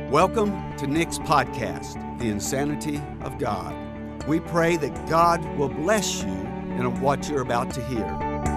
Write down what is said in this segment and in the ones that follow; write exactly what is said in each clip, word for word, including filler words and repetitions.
Welcome to Nick's podcast, The Insanity of God. We pray that God will bless you in what you're about to hear.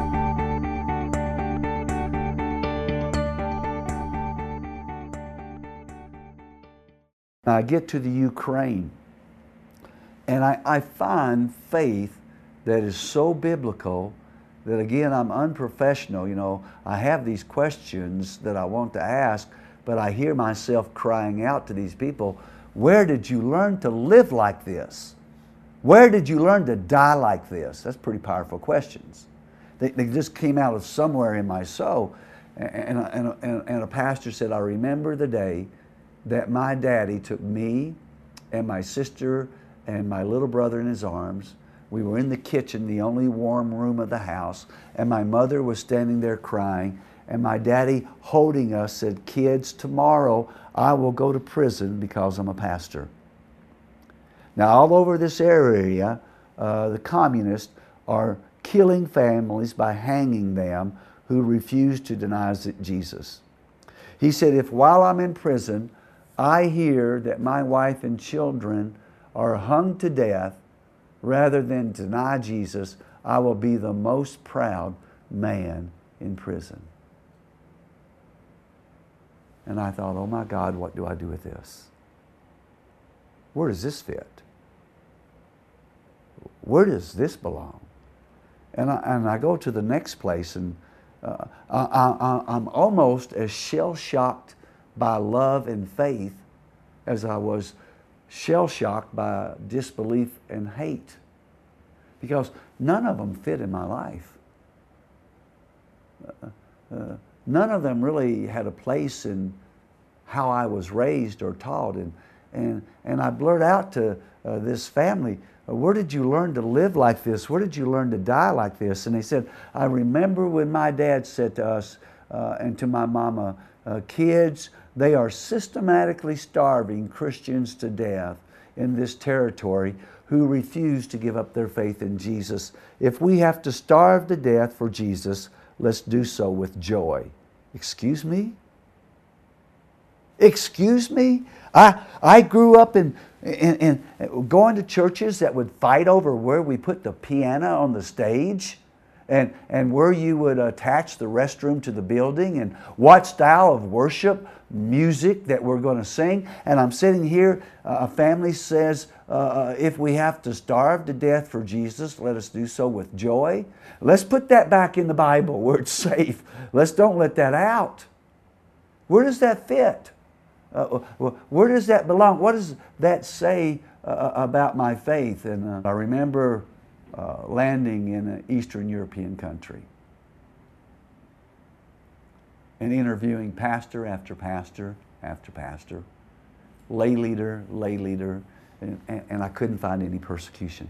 I get to the Ukraine, and I, I find faith that is so biblical that, again, I'm unprofessional. You know, I have these questions that I want to ask, but I hear myself crying out to these people, where did you learn to live like this? Where did you learn to die like this? That's pretty powerful questions. They, they just came out of somewhere in my soul. And, and, and, and a pastor said, I remember the day that my daddy took me and my sister and my little brother in his arms. We were in the kitchen, the only warm room of the house, and my mother was standing there crying, and my daddy holding us said, kids, tomorrow I will go to prison because I'm a pastor. Now, all over this area, uh, the communists are killing families by hanging them who refuse to deny Jesus. He said, if while I'm in prison, I hear that my wife and children are hung to death rather than deny Jesus, I will be the most proud man in prison. And I thought, oh my God, what do I do with this? Where does this fit? Where does this belong? And I, and I go to the next place, and uh, I, I, I'm almost as shell-shocked by love and faith as I was shell-shocked by disbelief and hate, because none of them fit in my life. Uh, uh, none of them really had a place in how I was raised or taught. And, and, and I blurt out to uh, this family, where did you learn to live like this? Where did you learn to die like this? And they said, I remember when my dad said to us uh, and to my mama, uh, kids, they are systematically starving Christians to death in this territory who refuse to give up their faith in Jesus. If we have to starve to death for Jesus, let's do so with joy. Excuse me? Excuse me? I, I grew up in, in, in going to churches that would fight over where we put the piano on the stage, and, and where you would attach the restroom to the building, and what style of worship music that we're going to sing. And I'm sitting here, uh, a family says, uh, if we have to starve to death for Jesus, let us do so with joy. Let's put that back in the Bible where it's safe. Let's don't let that out. Where does that fit? Uh, where does that belong? What does that say uh, about my faith? And uh, I remember uh, landing in an Eastern European country and interviewing pastor after pastor after pastor, lay leader, lay leader, and, and, and I couldn't find any persecution.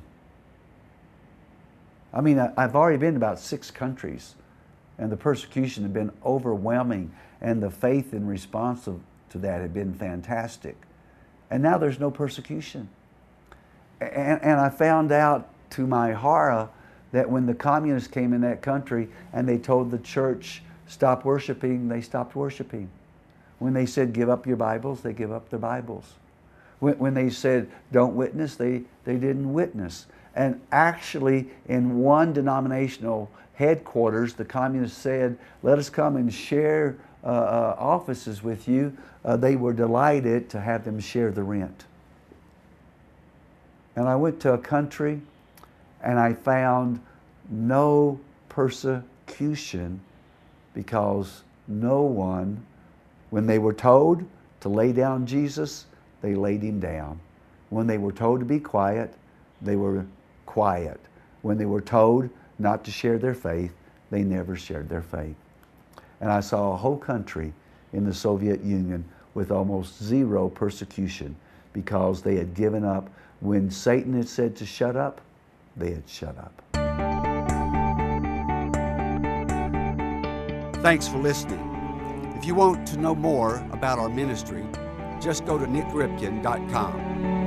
I mean, I, I've already been to about six countries, and the persecution had been overwhelming, and the faith in response of, to that had been fantastic. And now there's no persecution. And, and I found out to my horror that when the communists came in that country and they told the church, stop worshiping, they stopped worshiping. When they said, give up your Bibles, they give up their Bibles. When, when they said, don't witness, they, they didn't witness. And actually, in one denominational headquarters, the communists said, let us come and share uh, uh, offices with you. Uh, they were delighted to have them share the rent. And I went to a country and I found no persecution, because no one, when they were told to lay down Jesus, they laid him down. When they were told to be quiet, they were quiet. When they were told not to share their faith, they never shared their faith. And I saw a whole country in the Soviet Union with almost zero persecution, because they had given up. When Satan had said to shut up, they had shut up. Thanks for listening. If you want to know more about our ministry, just go to nick ripken dot com.